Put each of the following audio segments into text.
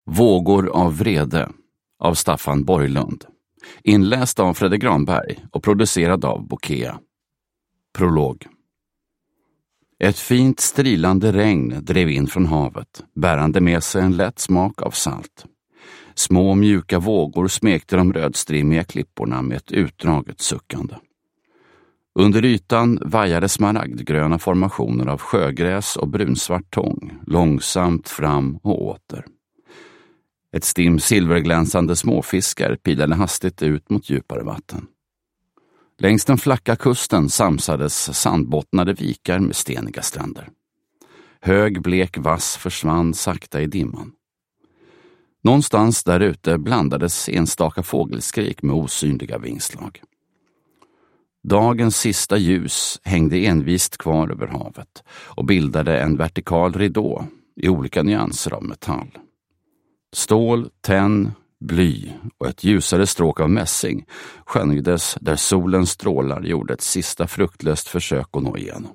Vågor av vrede av Staffan Borglund. Inläst av Fredrik Granberg och producerad av Bokea. Prolog. Ett fint strilande regn drev in från havet, bärande med sig en lätt smak av salt. Små mjuka vågor smekte de rödstrimmiga klipporna med ett utdraget suckande. Under ytan vajade smaragdgröna formationer av sjögräs och brunsvart tång, långsamt fram och åter. Ett stim silverglänsande småfiskar pilade hastigt ut mot djupare vatten. Längs den flacka kusten samsades sandbottnade vikar med steniga stränder. Hög blek vass försvann sakta i dimman. Någonstans där ute blandades enstaka fågelskrik med osynliga vingslag. Dagens sista ljus hängde envist kvar över havet och bildade en vertikal ridå i olika nyanser av metall. Stål, tenn, bly och ett ljusare stråk av mässing skönjdes där solens strålar gjorde ett sista fruktlöst försök att nå igenom.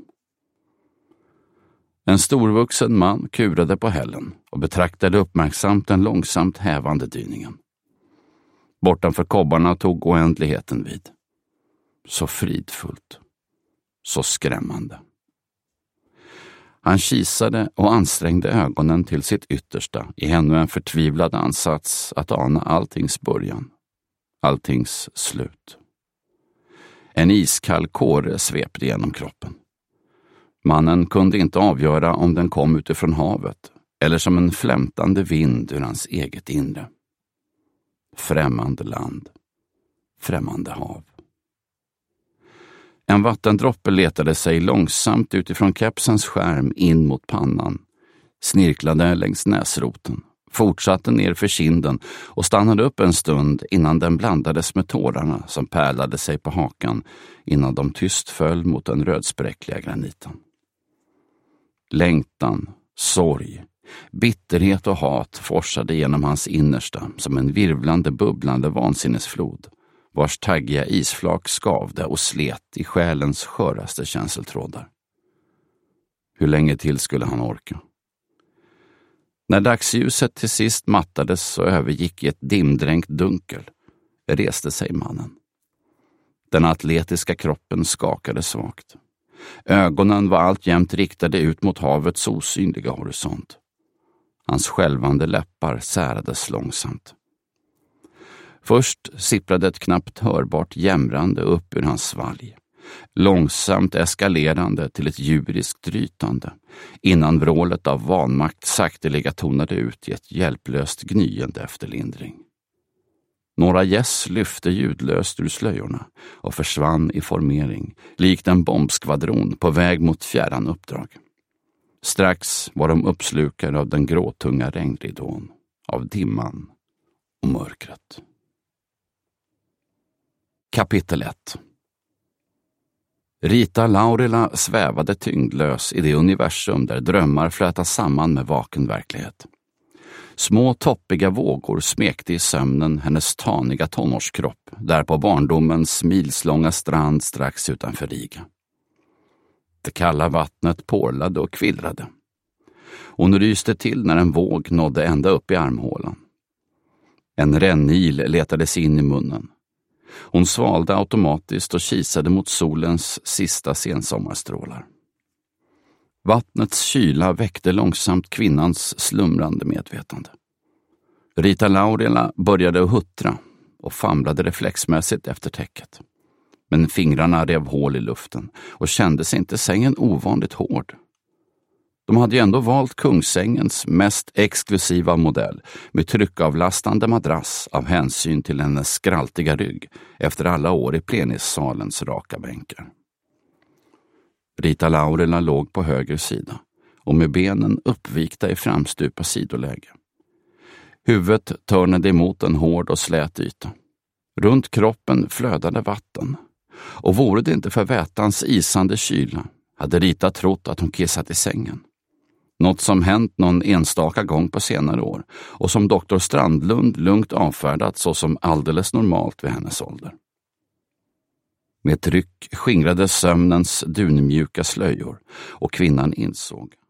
En storvuxen man kurade på hällen och betraktade uppmärksamt den långsamt hävande dyningen. Bortanför kobbarna tog oändligheten vid. Så fridfullt, så skrämmande. Han kisade och ansträngde ögonen till sitt yttersta i ännu en förtvivlad ansats att ana alltings början, alltings slut. En iskall kåre svepte genom kroppen. Mannen kunde inte avgöra om den kom utifrån havet eller som en flämtande vind ur hans eget inre. Främmande land, främmande hav. En vattendroppe letade sig långsamt utifrån kepsens skärm in mot pannan, snirklade längs näsroten, fortsatte ner för kinden och stannade upp en stund innan den blandades med tårarna som pärlade sig på hakan innan de tyst föll mot den rödspräckliga graniten. Längtan, sorg, bitterhet och hat forsade genom hans innersta som en virvlande, bubblande vansinnesflod, vars taggiga isflak skavde och slet i själens sköraste känseltrådar. Hur länge till skulle han orka? När dagsljuset till sist mattades och övergick i ett dimdränkt dunkel, reste sig mannen. Den atletiska kroppen skakade svagt. Ögonen var alltjämt riktade ut mot havets osynliga horisont. Hans skälvande läppar särades långsamt. Först sipprade ett knappt hörbart jämrande upp ur hans svalg, långsamt eskalerande till ett djuriskt rytande, innan vrålet av vanmakt sakteliga tonade ut i ett hjälplöst gnyende efterlindring. Några gäss lyfte ljudlöst ur slöjorna och försvann i formering, likt en bombskvadron på väg mot fjärran uppdrag. Strax var de uppslukade av den gråtunga regnridån, av dimman och mörkret. Kapitel 1. Rita Laurila svävade tyngdlös i det universum där drömmar flätas samman med vaken verklighet. Små toppiga vågor smekte i sömnen hennes taniga tonårskropp där på barndomens milslånga strand strax utanför Riga. Det kalla vattnet porlade och kvillrade. Hon ryste till när en våg nådde ända upp i armhålan. En rännil letade sig in i munnen. Hon svalde automatiskt och kisade mot solens sista sensommarstrålar. Vattnets kyla väckte långsamt kvinnans slumrande medvetande. Rita Laurila började att huttra och famlade reflexmässigt efter täcket. Men fingrarna rev hål i luften och kände sig inte sängen ovanligt hård. De hade ju ändå valt kungsängens mest exklusiva modell med tryckavlastande madrass av hänsyn till hennes skraltiga rygg efter alla år i plenissalens raka bänkar. Rita Laurila låg på höger sida och med benen uppvikta i framstupa sidoläge. Huvudet törnade emot en hård och slät yta. Runt kroppen flödade vatten och vore det inte för vätans isande kyla hade Rita trott att hon kissat i sängen. Något som hänt någon enstaka gång på senare år och som doktor Strandlund lugnt avfärdat så som alldeles normalt vid hennes ålder. Med tryck skingrade sömnens dunmjuka slöjor och kvinnan insåg